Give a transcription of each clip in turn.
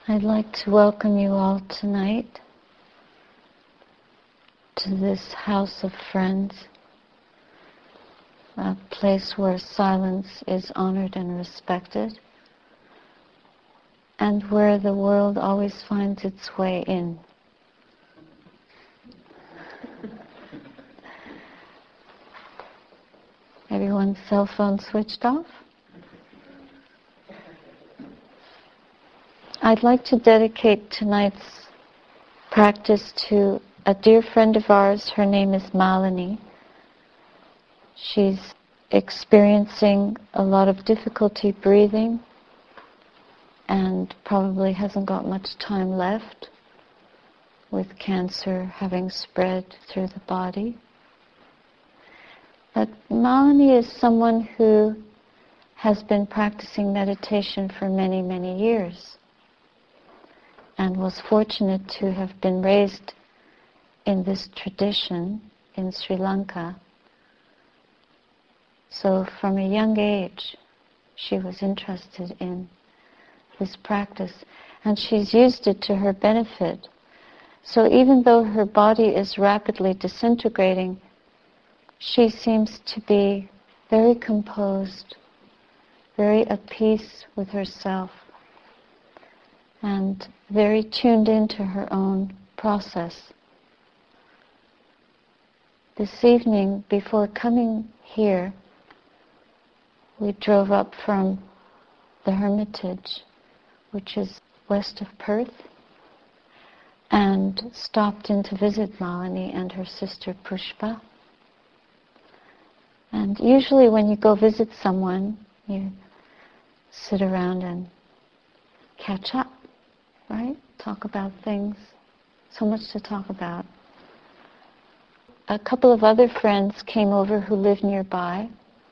I'd like to welcome you all tonight to this house of friends, a place where silence is honored and respected, and where the world always finds its way in. Everyone's cell phone switched off? I'd like to dedicate tonight's practice to a dear friend of ours. Her name is Malini. She's experiencing a lot of difficulty breathing and probably hasn't got much time left, with cancer having spread through the body. But Malini is someone who has been practicing meditation for many, many years, and was fortunate to have been raised in this tradition in Sri Lanka. So from a young age, she was interested in this practice, and she's used it to her benefit. So even though her body is rapidly disintegrating, she seems to be very composed, very at peace with herself, and very tuned into her own process. This evening, before coming here, we drove up from the Hermitage, which is west of Perth, and stopped in to visit Malini and her sister Pushpa. And usually when you go visit someone, you sit around and catch up, right? Talk about things. So much to talk about. A couple of other friends came over who live nearby.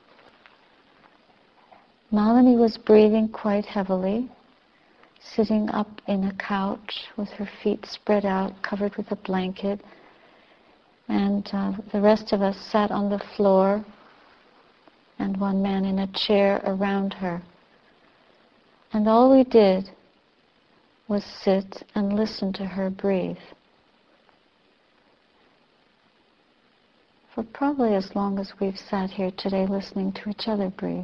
Malini was breathing quite heavily, sitting up in a couch with her feet spread out, covered with a blanket. And the rest of us sat on the floor, and one man in a chair around her. And all we did was sit and listen to her breathe. For probably as long as we've sat here today listening to each other breathe.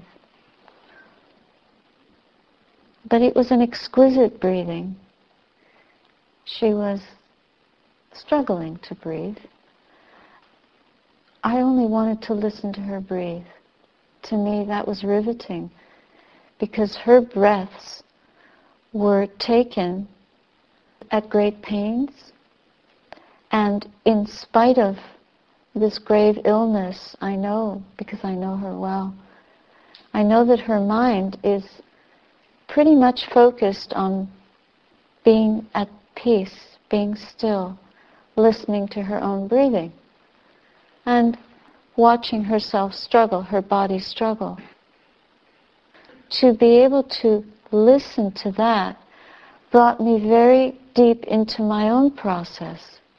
But it was an exquisite breathing. She was struggling to breathe. I only wanted to listen to her breathe. To me, that was riveting, because her breaths were taken at great pains, and in spite of this grave illness, I know, because I know her well, I know that her mind is pretty much focused on being at peace, being still, listening to her own breathing, and watching herself struggle, her body struggle. To be able to listen to that brought me very deep into my own process.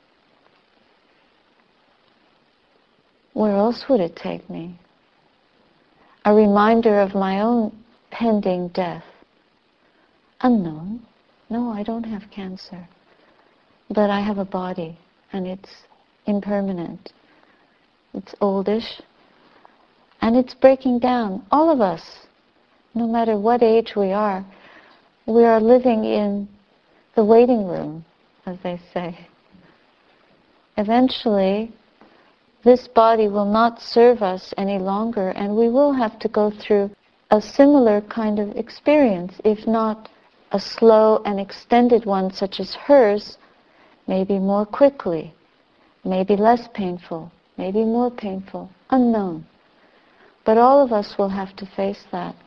Where else would it take me? A reminder of my own pending death. Unknown. No, I don't have cancer. But I have a body, and it's impermanent. It's oldish, and it's breaking down. All of us, no matter what age we are living in the waiting room, as they say. Eventually, this body will not serve us any longer, and we will have to go through a similar kind of experience, if not a slow and extended one such as hers, maybe more quickly, maybe less painful, maybe more painful, unknown. But all of us will have to face that.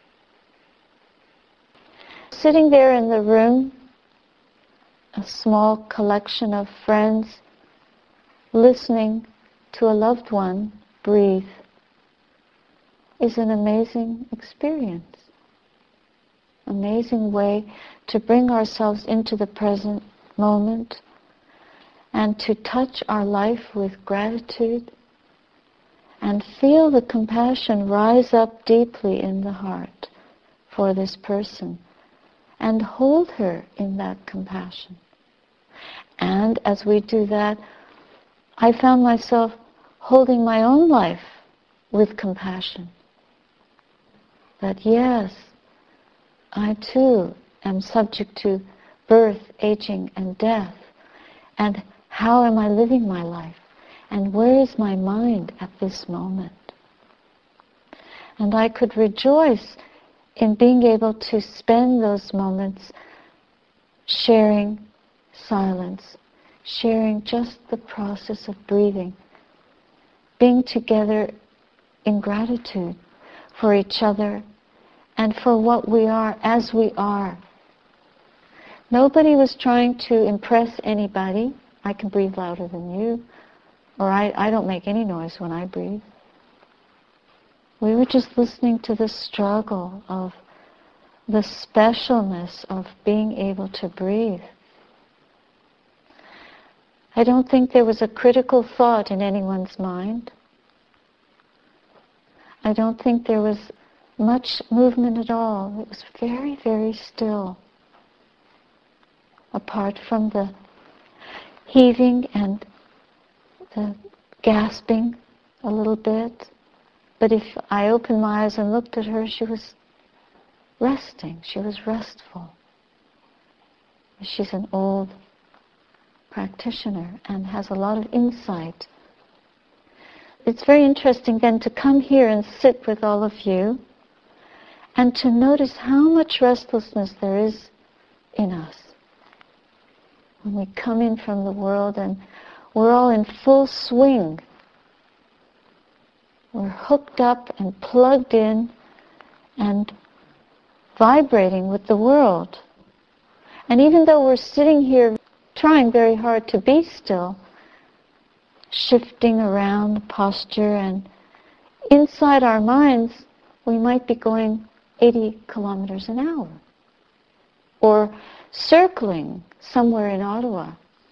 Sitting there in the room, a small collection of friends, listening to a loved one breathe, is an amazing experience. Amazing way to bring ourselves into the present moment and to touch our life with gratitude and feel the compassion rise up deeply in the heart for this person and hold her in that compassion. And as we do that, I found myself holding my own life with compassion. That yes, I too am subject to birth, aging, and death. And how am I living my life? And where is my mind at this moment? And I could rejoice in being able to spend those moments sharing silence, sharing just the process of breathing, being together in gratitude for each other and for what we are as we are. Nobody was trying to impress anybody. I can breathe louder than you, or I don't make any noise when I breathe. We were just listening to the struggle of the specialness of being able to breathe. I don't think there was a critical thought in anyone's mind. I don't think there was much movement at all. It was very, very still. Apart from the heaving and the gasping a little bit. But if I opened my eyes and looked at her, she was resting. She was restful. She's an old practitioner and has a lot of insight. It's very interesting then to come here and sit with all of you and to notice how much restlessness there is in us. When we come in from the world and we're all in full swing. We're hooked up and plugged in and vibrating with the world. And even though we're sitting here trying very hard to be still, shifting around posture, and inside our minds we might be going 80 kilometers an hour or circling somewhere in Ottawa.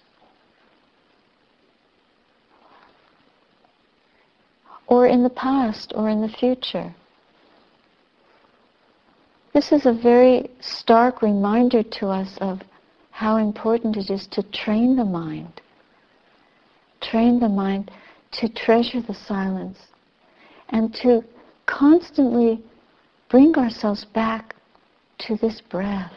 Or in the past or in the future. This is a very stark reminder to us of how important it is to train the mind. Train the mind to treasure the silence and to constantly bring ourselves back to this breath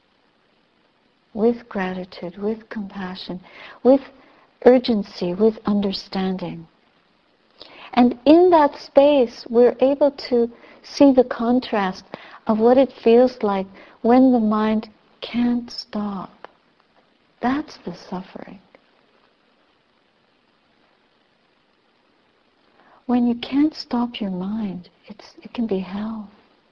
with gratitude, with compassion, with urgency, with understanding. And in that space, we're able to see the contrast of what it feels like when the mind can't stop. That's the suffering. When you can't stop your mind, it can be hell.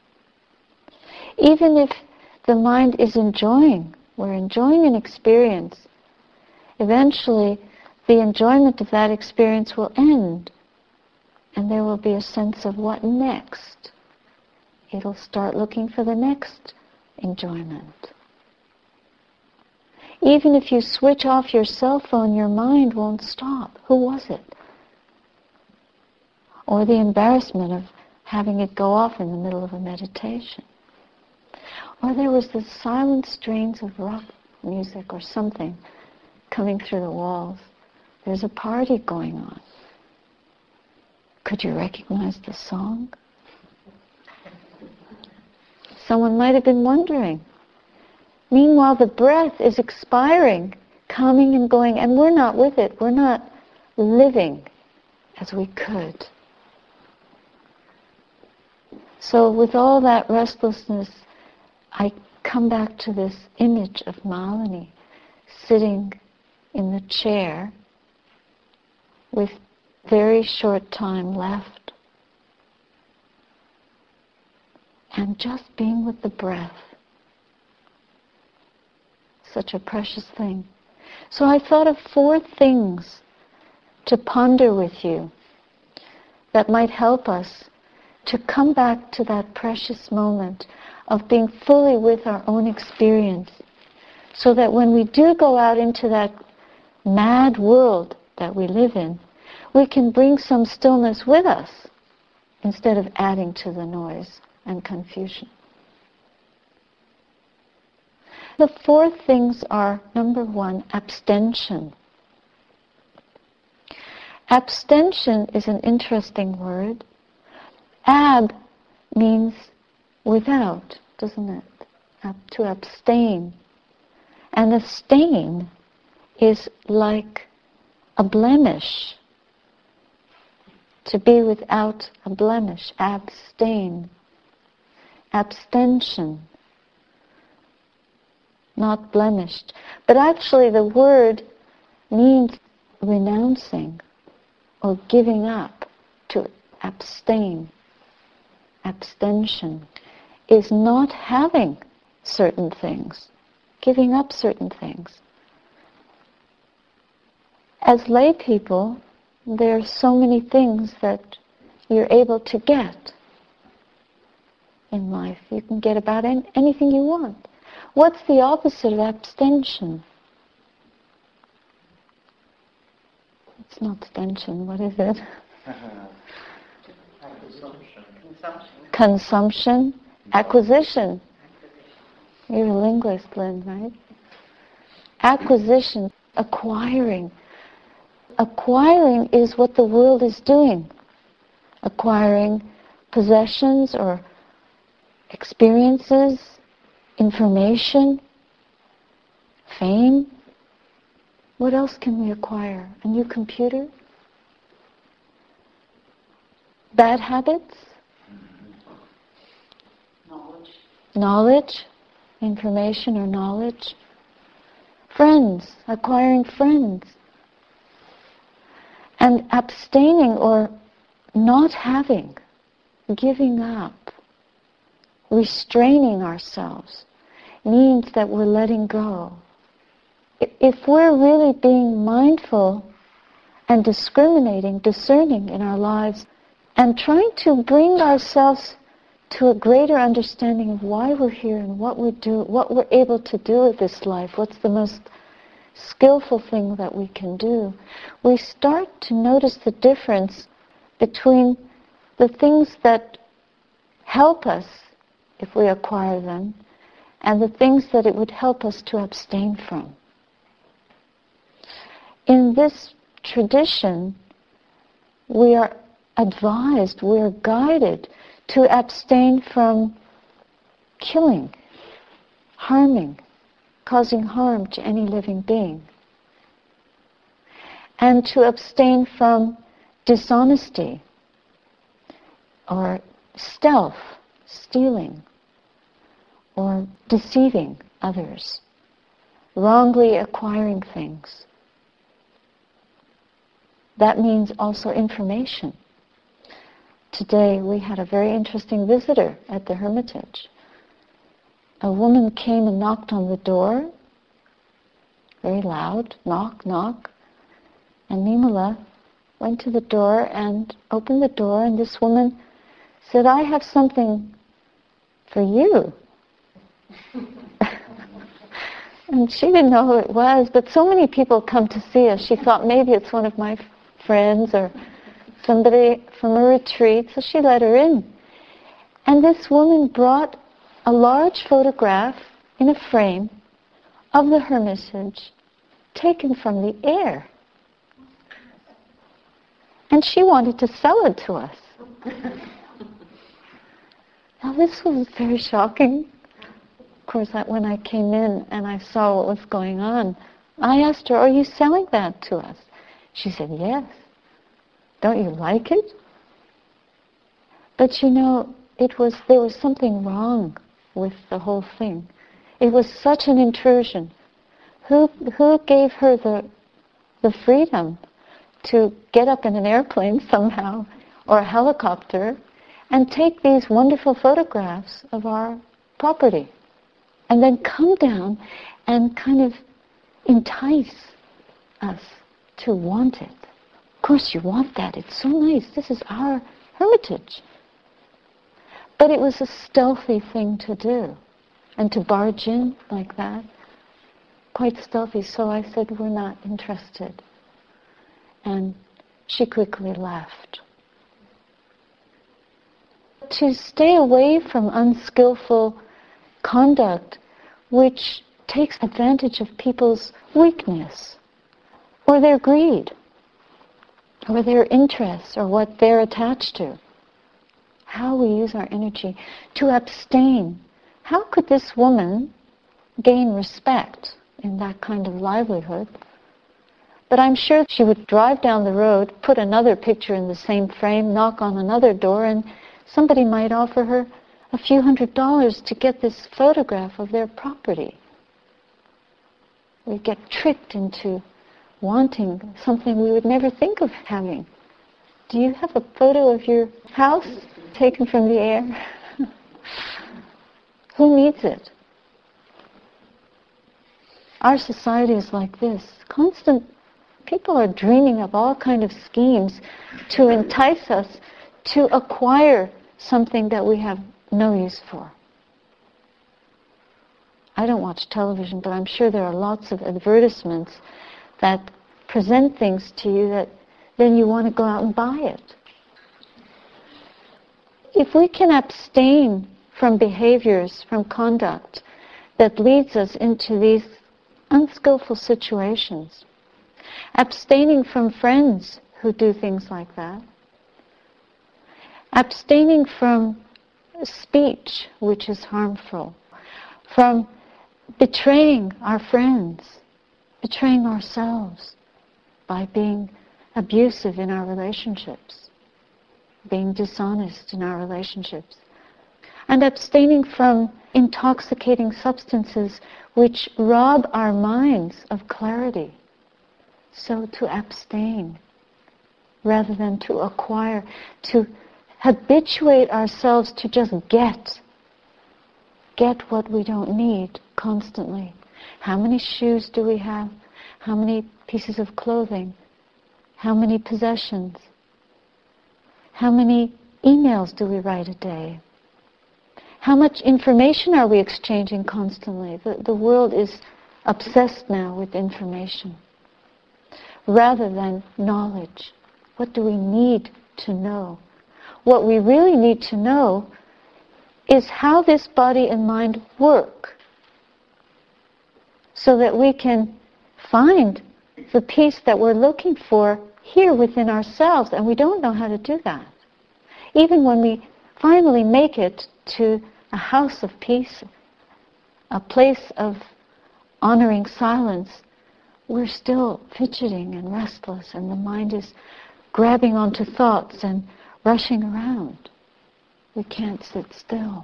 Even if the mind is enjoying, we're enjoying an experience, eventually the enjoyment of that experience will end. And there will be a sense of what next. It'll start looking for the next enjoyment. Even if you switch off your cell phone, your mind won't stop. Who was it? Or the embarrassment of having it go off in the middle of a meditation. Or there was the silent strains of rock music or something coming through the walls. There's a party going on. Could you recognize the song? Someone might have been wondering. Meanwhile, the breath is expiring, coming and going, and we're not with it. We're not living as we could. So with all that restlessness, I come back to this image of Malini sitting in the chair with very short time left and just being with the breath. Such a precious thing. So I thought of 4 things to ponder with you that might help us to come back to that precious moment of being fully with our own experience, so that when we do go out into that mad world that we live in, we can bring some stillness with us instead of adding to the noise and confusion. The four things are, number one, abstention. Abstention is an interesting word. Ab means without, doesn't it? To abstain. And a stain is like a blemish. To be without a blemish. Abstain. Abstention. Not blemished. But actually the word means renouncing or giving up. To abstain. Abstention is not having certain things, giving up certain things. As lay people, there are so many things that you're able to get in life. You can get about anything you want. What's the opposite of abstention? It's not abstention, what is it? Consumption. Acquisition. You're a linguist, Lynn, right? Acquisition, acquiring. Acquiring is what the world is doing. Acquiring possessions or experiences, information, fame. What else can we acquire? A new computer? Bad habits? Knowledge, information or knowledge. Friends, acquiring friends. And abstaining or not having, giving up, restraining ourselves means that we're letting go. If we're really being mindful and discriminating, discerning in our lives, and trying to bring ourselves to a greater understanding of why we're here and what we do, what we're able to do with this life, what's the most skillful thing that we can do, we start to notice the difference between the things that help us if we acquire them and the things that it would help us to abstain from. In this tradition, we are advised, we are guided to abstain from killing, harming, causing harm to any living being, and to abstain from dishonesty or stealth, stealing, or deceiving others, wrongly acquiring things. That means also information. Today we had a very interesting visitor at the Hermitage. A woman came and knocked on the door, very loud, knock, knock. And Nimala went to the door and opened the door, and this woman said, "I have something for you." And she didn't know who it was, but so many people come to see us. She thought maybe it's one of my friends or somebody from a retreat, so she let her in. And this woman brought a large photograph in a frame of the Hermitage taken from the air. And she wanted to sell it to us. Now this was very shocking. Of course, when I came in and I saw what was going on, I asked her, "Are you selling that to us?" She said, "Yes." "Don't you like it?" But you know, there was something wrong with the whole thing. It was such an intrusion. Who gave her the freedom to get up in an airplane somehow or a helicopter and take these wonderful photographs of our property and then come down and kind of entice us to want it? Of course you want that. It's so nice. This is our Hermitage. But it was a stealthy thing to do. And to barge in like that, quite stealthy. So I said, "We're not interested." And she quickly left. To stay away from unskillful conduct, which takes advantage of people's weakness, or their greed, or their interests, or what they're attached to. How we use our energy to abstain. How could this woman gain respect in that kind of livelihood? But I'm sure she would drive down the road, put another picture in the same frame, knock on another door, and somebody might offer her a few $100s to get this photograph of their property. We get tricked into wanting something we would never think of having. Do you have a photo of your house taken from the air? Who needs it? Our society is like this. People are dreaming up all kinds of schemes to entice us to acquire something that we have no use for. I don't watch television, but I'm sure there are lots of advertisements that present things to you that then you want to go out and buy it. If we can abstain from behaviors, from conduct that leads us into these unskillful situations, abstaining from friends who do things like that, abstaining from speech which is harmful, from betraying our friends, betraying ourselves by being abusive in our relationships, being dishonest in our relationships, and abstaining from intoxicating substances which rob our minds of clarity. So to abstain rather than to acquire, to habituate ourselves to just get what we don't need constantly. How many shoes do we have? How many pieces of clothing? How many possessions? How many emails do we write a day? How much information are we exchanging constantly? The world is obsessed now with information rather than knowledge. What do we need to know? What we really need to know is how this body and mind work, so that we can find the peace that we're looking for here within ourselves, and we don't know how to do that. Even when we finally make it to a house of peace, a place of honoring silence, we're still fidgeting and restless, and the mind is grabbing onto thoughts and rushing around. We can't sit still.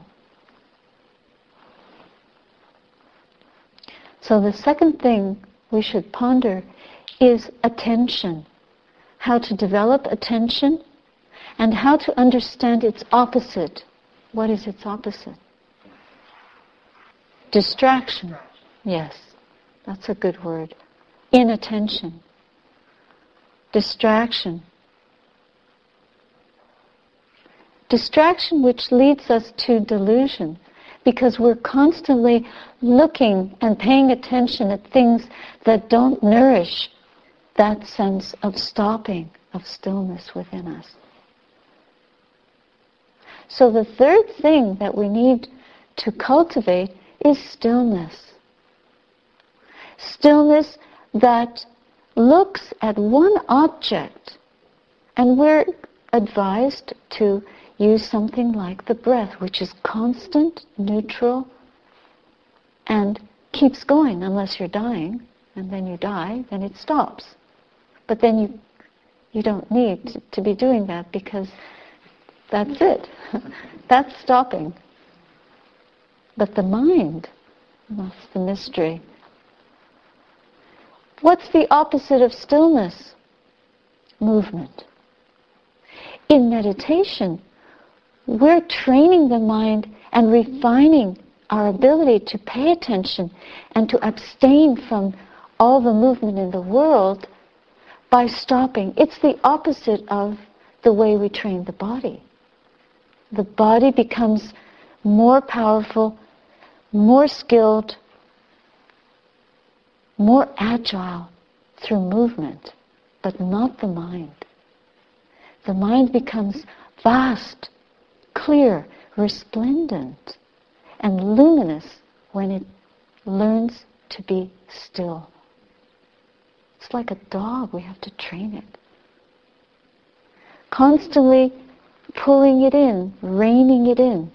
So the second thing we should ponder is attention. How to develop attention and how to understand its opposite. What is its opposite? Distraction. Yes, that's a good word. Inattention. Distraction. Distraction which leads us to delusion, because we're constantly looking and paying attention at things that don't nourish that sense of stopping, of stillness within us. So the third thing that we need to cultivate is stillness. Stillness that looks at one object, and we're advised to use something like the breath, which is constant, neutral, and keeps going unless you're dying, and then you die, then it stops. But then you don't need to be doing that, because that's it. That's stopping. But the mind, that's the mystery. What's the opposite of stillness? Movement. In meditation, we're training the mind and refining our ability to pay attention and to abstain from all the movement in the world by stopping. It's the opposite of the way we train the body. The body becomes more powerful, more skilled, more agile through movement, but not the mind. The mind becomes vast, clear, resplendent, and luminous when it learns to be still. It's like a dog, we have to train it. Constantly pulling it in, reining it in.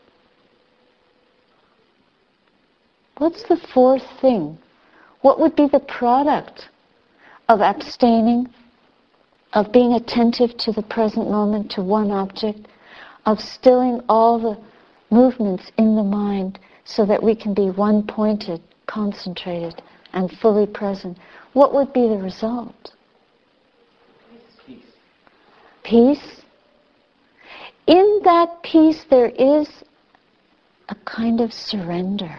What's the fourth thing? What would be the product of abstaining, of being attentive to the present moment, to one object, of stilling all the movements in the mind so that we can be one-pointed, concentrated, and fully present? What would be the result? Peace. Peace. In that peace there is a kind of surrender.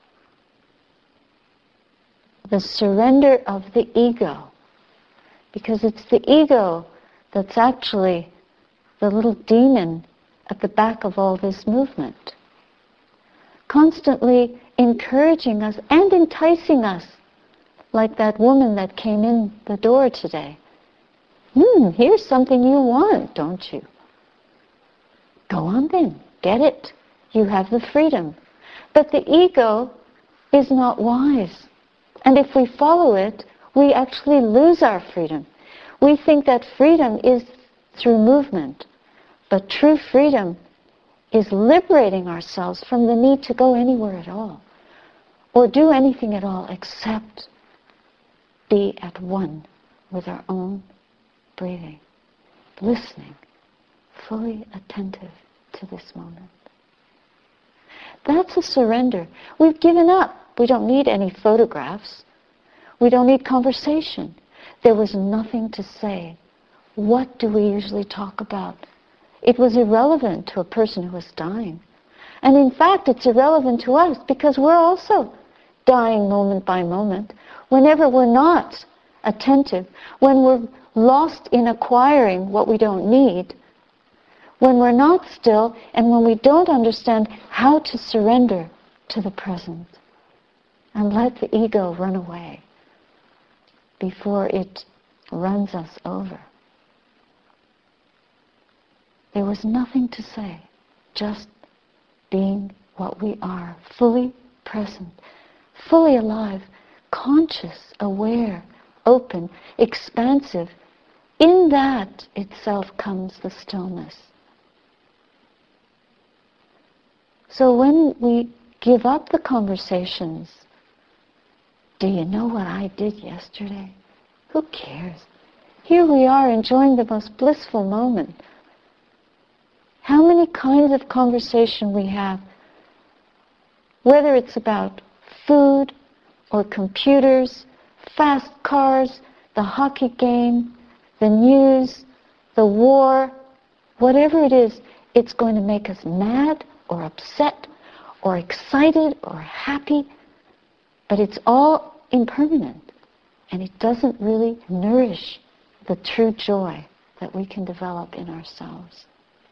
The surrender of the ego. Because it's the ego that's actually the little demon at the back of all this movement. Constantly encouraging us and enticing us. Like that woman that came in the door today. Here's something you want, don't you? Go on then, get it. You have the freedom. But the ego is not wise. And if we follow it, we actually lose our freedom. We think that freedom is through movement. But true freedom is liberating ourselves from the need to go anywhere at all. Or do anything at all except be at one with our own breathing. Listening. Fully attentive to this moment. That's a surrender. We've given up. We don't need any photographs. We don't need conversation. There was nothing to say. What do we usually talk about? It was irrelevant to a person who was dying. And in fact, it's irrelevant to us because we're also dying moment by moment. Whenever we're not attentive, when we're lost in acquiring what we don't need, when we're not still, and when we don't understand how to surrender to the present and let the ego run away before it runs us over. There was nothing to say, just being what we are, fully present, fully alive, conscious, aware, open, expansive. In that itself comes the stillness. So when we give up the conversations, do you know what I did yesterday? Who cares? Here we are enjoying the most blissful moment. How many kinds of conversation we have, whether it's about food or computers, fast cars, the hockey game, the news, the war, whatever it is, it's going to make us mad or upset or excited or happy, but it's all impermanent and it doesn't really nourish the true joy that we can develop in ourselves.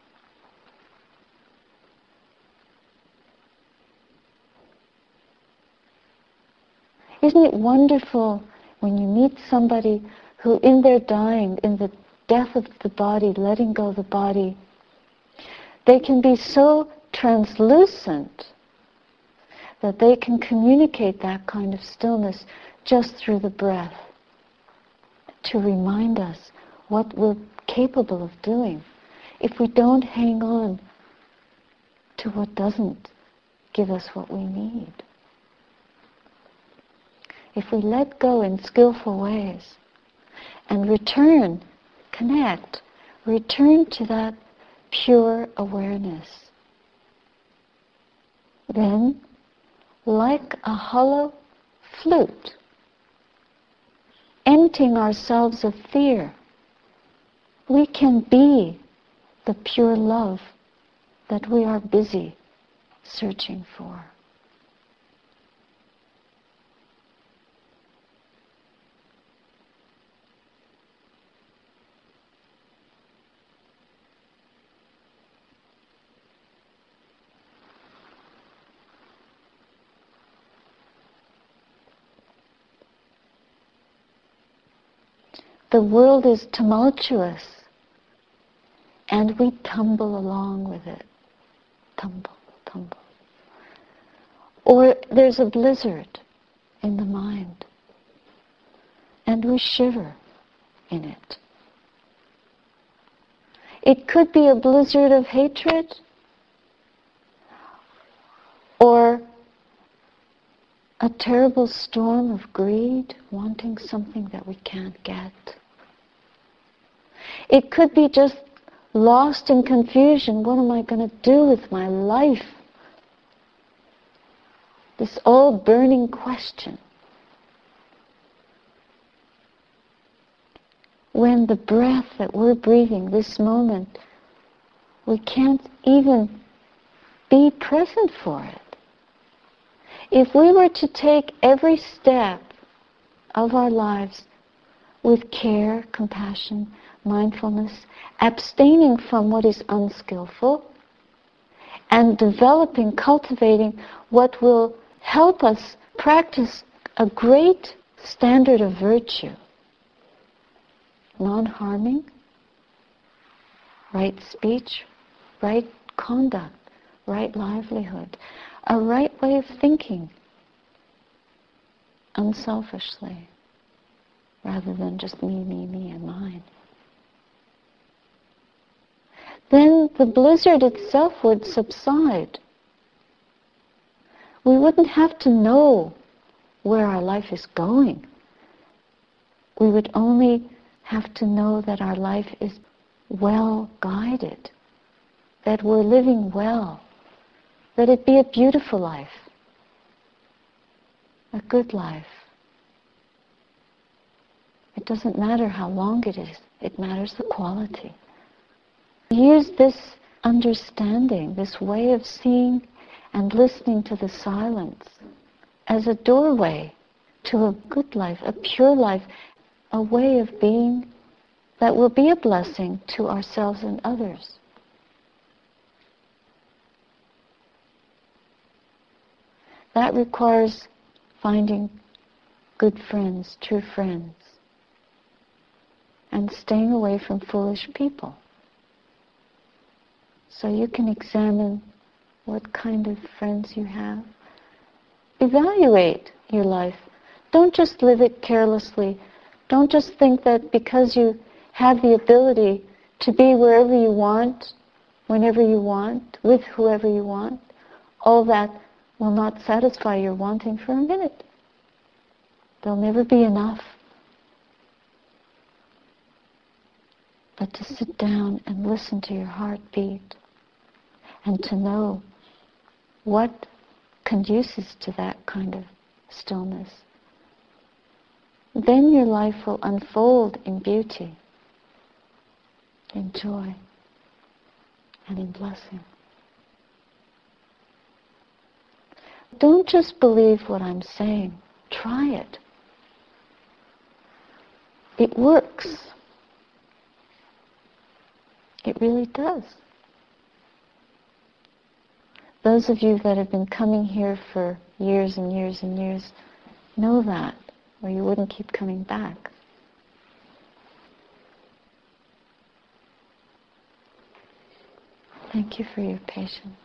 Isn't it wonderful when you meet somebody who in their dying, in the death of the body, letting go of the body, they can be so translucent that they can communicate that kind of stillness just through the breath to remind us what we're capable of doing if we don't hang on to what doesn't give us what we need. If we let go in skillful ways and return, connect, return to that pure awareness, then, like a hollow flute, emptying ourselves of fear, we can be the pure love that we are busy searching for. The world is tumultuous, and we tumble along with it. Tumble, tumble. Or there's a blizzard, in the mind. And we shiver in it. It could be a blizzard of hatred, or a terrible storm of greed, wanting something that we can't get. It could be just lost in confusion. What am I going to do with my life? This all-burning question. When the breath that we're breathing, this moment, we can't even be present for it. If we were to take every step of our lives with care, compassion, mindfulness, abstaining from what is unskillful, and developing, cultivating what will help us practice a great standard of virtue, non-harming, right speech, right conduct, right livelihood, a right way of thinking, unselfishly, rather than just me, and mine. Then the blizzard itself would subside. We wouldn't have to know where our life is going. We would only have to know that our life is well guided, that we're living well, that it be a beautiful life, a good life. It doesn't matter how long it is, it matters the quality. Use this understanding, this way of seeing and listening to the silence as a doorway to a good life, a pure life, a way of being that will be a blessing to ourselves and others. That requires finding good friends, true friends, and staying away from foolish people. So you can examine what kind of friends you have. Evaluate your life. Don't just live it carelessly. Don't just think that because you have the ability to be wherever you want, whenever you want, with whoever you want, all that will not satisfy your wanting for a minute. There'll never be enough. But to sit down and listen to your heartbeat and to know what conduces to that kind of stillness, then your life will unfold in beauty, in joy, and in blessing. Don't just believe what I'm saying. Try it. It works. It really does. Those of you that have been coming here for years and years and years know that, or you wouldn't keep coming back. Thank you for your patience.